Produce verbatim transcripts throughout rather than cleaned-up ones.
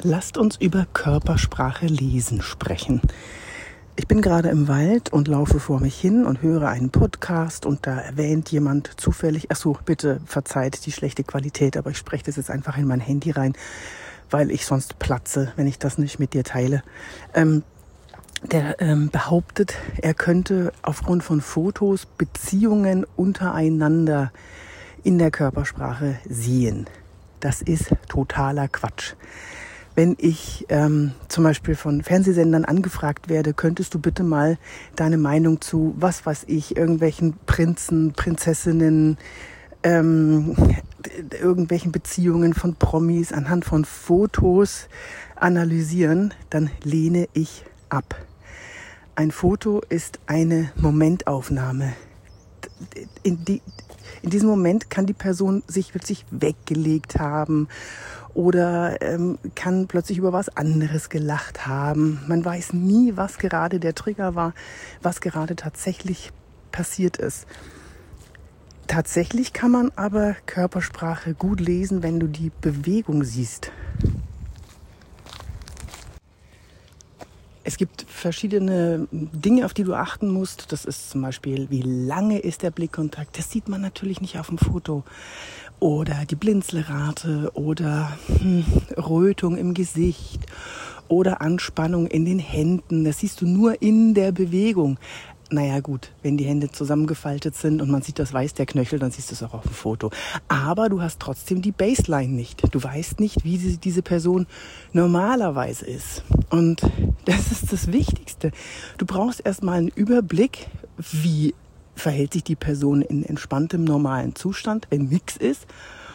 lasst uns über Körpersprache lesen sprechen. Ich bin gerade im Wald und laufe vor mich hin und höre einen Podcast und da erwähnt jemand zufällig, ach so, bitte verzeiht die schlechte Qualität, aber ich spreche das jetzt einfach in mein Handy rein, weil ich sonst platze, wenn ich das nicht mit dir teile. Ähm, der ähm, behauptet, er könnte aufgrund von Fotos Beziehungen untereinander in der Körpersprache sehen. Das ist totaler Quatsch. Wenn ich ähm, zum Beispiel von Fernsehsendern angefragt werde, könntest du bitte mal deine Meinung zu, was weiß ich, irgendwelchen Prinzen, Prinzessinnen, ähm, irgendwelchen Beziehungen von Promis anhand von Fotos analysieren, dann lehne ich ab. Ein Foto ist eine Momentaufnahme. In, die, in diesem Moment kann die Person sich plötzlich weggelegt haben oder ähm, kann plötzlich über was anderes gelacht haben. Man weiß nie, was gerade der Trigger war, was gerade tatsächlich passiert ist. Tatsächlich kann man aber Körpersprache gut lesen, wenn du die Bewegung siehst. Es gibt verschiedene Dinge, auf die du achten musst. Das ist zum Beispiel, wie lange ist der Blickkontakt? Das sieht man natürlich nicht auf dem Foto. Oder die Blinzelrate oder hm, Rötung im Gesicht oder Anspannung in den Händen. Das siehst du nur in der Bewegung. Naja gut, wenn die Hände zusammengefaltet sind und man sieht das Weiß der Knöchel, dann siehst du es auch auf dem Foto. Aber du hast trotzdem die Baseline nicht. Du weißt nicht, wie diese Person normalerweise ist. Und das ist das Wichtigste. Du brauchst erstmal einen Überblick, wie verhält sich die Person in entspanntem, normalen Zustand, wenn nichts ist.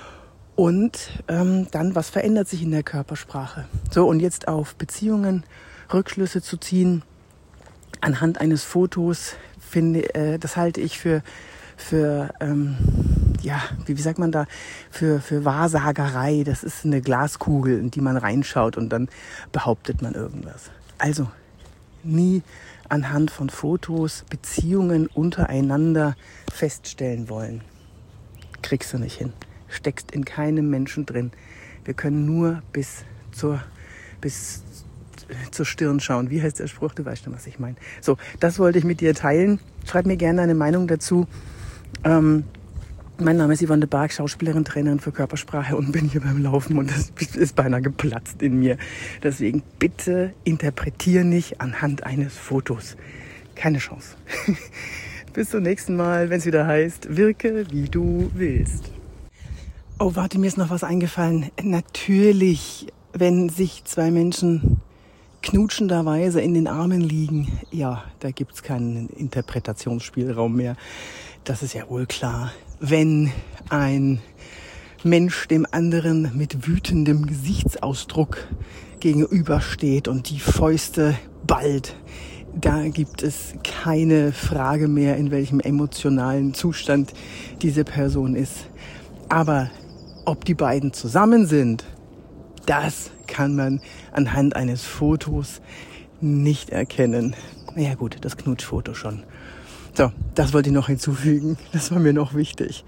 Und ähm, dann, was verändert sich in der Körpersprache? So, und jetzt auf Beziehungen Rückschlüsse zu ziehen, anhand eines Fotos, finde, äh, das halte ich für, für ähm, ja, wie, wie sagt man da, für, für Wahrsagerei. Das ist eine Glaskugel, in die man reinschaut und dann behauptet man irgendwas. Also nie anhand von Fotos Beziehungen untereinander feststellen wollen. Kriegst du nicht hin. Steckst in keinem Menschen drin. Wir können nur bis zur, bis zur Stirn schauen. Wie heißt der Spruch? Du weißt schon, was ich meine. So, das wollte ich mit dir teilen. Schreib mir gerne eine Meinung dazu. Ähm, mein Name ist Yvonne de Barg, Schauspielerin, Trainerin für Körpersprache und bin hier beim Laufen und das ist beinahe geplatzt in mir. Deswegen bitte interpretier nicht anhand eines Fotos. Keine Chance. Bis zum nächsten Mal, wenn es wieder heißt, wirke wie du willst. Oh, warte, mir ist noch was eingefallen. Natürlich, wenn sich zwei Menschen knutschenderweise in den Armen liegen, ja, da gibt's keinen Interpretationsspielraum mehr. Das ist ja wohl klar. Wenn ein Mensch dem anderen mit wütendem Gesichtsausdruck gegenübersteht und die Fäuste ballt, da gibt es keine Frage mehr, in welchem emotionalen Zustand diese Person ist. Aber ob die beiden zusammen sind, das kann man anhand eines Fotos nicht erkennen. Naja gut, das Knutschfoto schon. So, das wollte ich noch hinzufügen. Das war mir noch wichtig.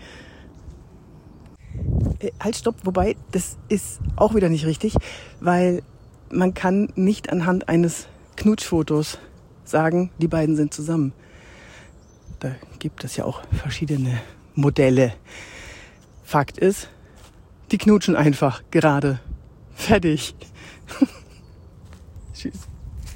Äh, halt, stopp. Wobei, das ist auch wieder nicht richtig, weil man kann nicht anhand eines Knutschfotos sagen, die beiden sind zusammen. Da gibt es ja auch verschiedene Modelle. Fakt ist, die knutschen einfach gerade. Fertig. Tschüss.